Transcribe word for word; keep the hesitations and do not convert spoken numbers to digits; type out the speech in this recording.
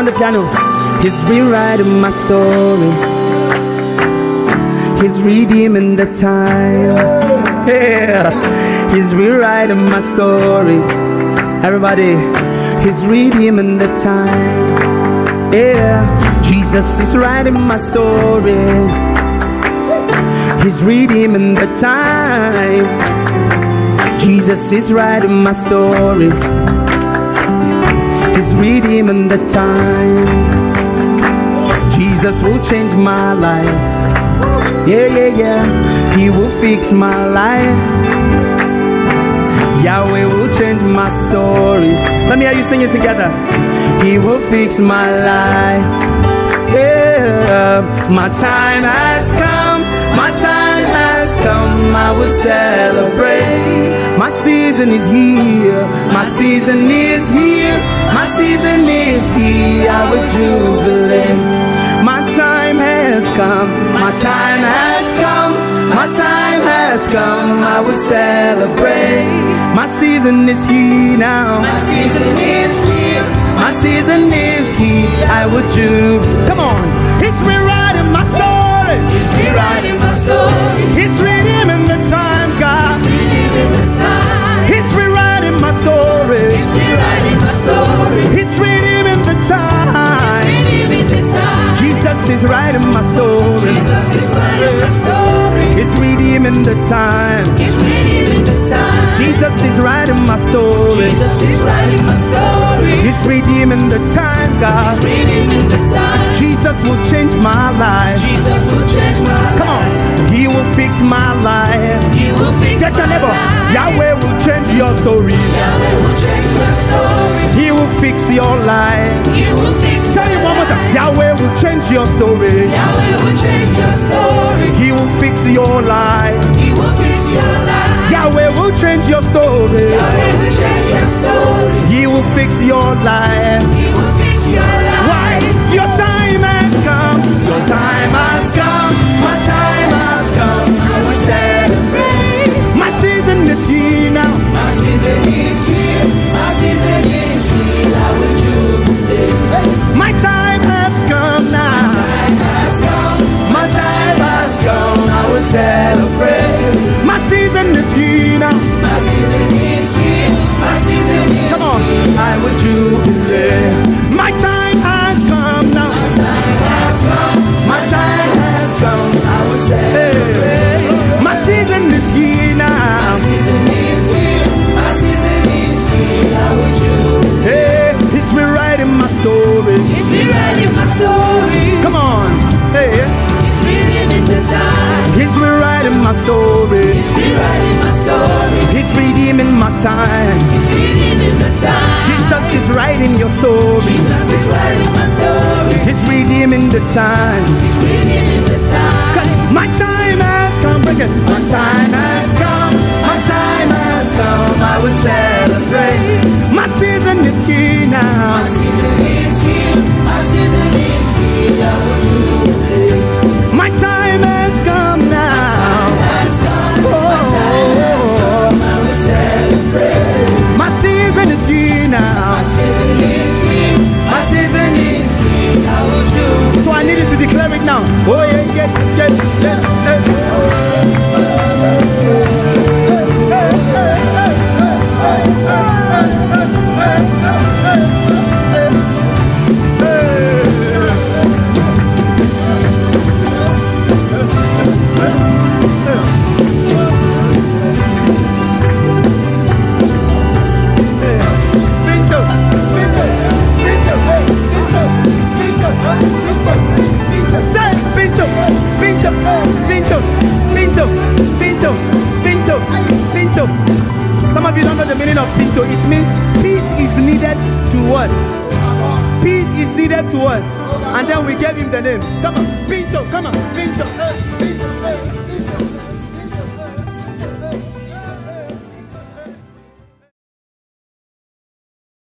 on the piano. He's rewriting my story. He's redeeming the time. Yeah, he's rewriting my story. Everybody, he's redeeming the time. Yeah, Jesus is writing my story. He's redeeming the time. Jesus is writing my story. He's redeeming the time. Jesus will change my life. Yeah, yeah, yeah. He will fix my life. Yahweh will change my story. Let me hear you sing it together. He will fix my life. Yeah, my time has come. My time has come. I will celebrate. My season is here. My season is here. My season is here. I will jubilate. My time has come. My time has come. My time has come. I will celebrate. My season is here now. My season is here. My season is here. I will jubilate. Come on. It's rewriting my story. It's rewriting my story. It's redeeming the time, God. It's redeeming the time. It's rewriting my story. It's rewriting my story. It's redeeming the time. It's redeeming the time. Jesus is writing my story. Jesus is writing my story. It's redeeming the time. It's redeeming the time. Jesus is writing my story. Jesus is writing my story. It's redeeming the time, God. It's redeeming the time. Jesus will change my life. Jesus will change my life. Come on. He will fix my life. He will fix Check your my neighbor. life. Yahweh will change your story. Yahweh will change your story. He will fix your life. He will fix Tell you one more time. Yahweh will change your story. Yahweh will change your story. He will fix your life. He will fix your life. Yahweh will change your story. Yahweh will change your story. He will fix your life. He will fix your life. Why? Your time has come. Your time has come. My time has come. I will celebrate. My season is here now. My season is here. My season is here. I will jubilate. My time has come now. Time has come. My time has come. I will celebrate. My season is here now. My season is here. My season is Come on. I will jubilate. My time has come now. Time has come. My time has come. I will celebrate. Hey. My season is here now. My season is here. My season is here. I will jubilate. Hey, it's rewriting my story. It's rewriting my story. Come on. Hey, It's redeeming the time. it's rewriting my story. It's rewriting my story. It's redeeming my time. It's redeeming the time. Jesus is writing your story. Jesus is writing my story. It's redeeming the time. It's redeeming the time. 'Cause my time has come. Bring it. My time has come. My time has come. I will celebrate. My season is here now. My season is here. My season is here. I will jubilate. My time has come now. Has come. My time has come. I will celebrate. My season is here now. My season is here. My season is here. I will jubilate. So I need you to declare it now. Oh yeah, yeah, yeah, yeah, Bingo, bingo, bingo, bingo, bingo, bingo. Say bingo, bingo, bingo, bingo, bingo, bingo, bingo. Some of you don't know the meaning of bingo. It means peace is needed to what? Peace is needed to what? And then we gave him the name. Come on, bingo, come on, bingo, eh, bingo, eh.